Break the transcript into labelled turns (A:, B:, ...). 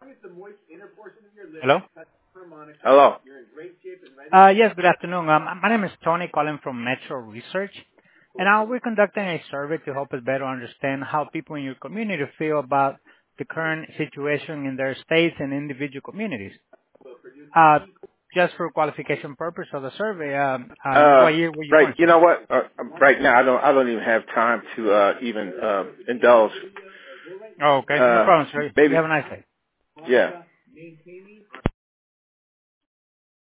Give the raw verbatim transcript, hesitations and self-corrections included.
A: Hello?
B: Hello.
A: Uh, yes, good afternoon. Um, my name is Tony calling from Metro Research. And uh, we're conducting a survey to help us better understand how people in your community feel about the current situation in their states and individual communities. Uh, just for qualification purpose of the survey, um, um,
B: Uh,
A: what year were you
B: right.
A: born,
B: You
A: sir?
B: know what? Uh, right now, I don't. I don't even have time to uh, even uh, indulge.
A: Oh, okay. No
B: Uh,
A: problem, sir. You
B: maybe.
A: have a nice day.
B: Yeah.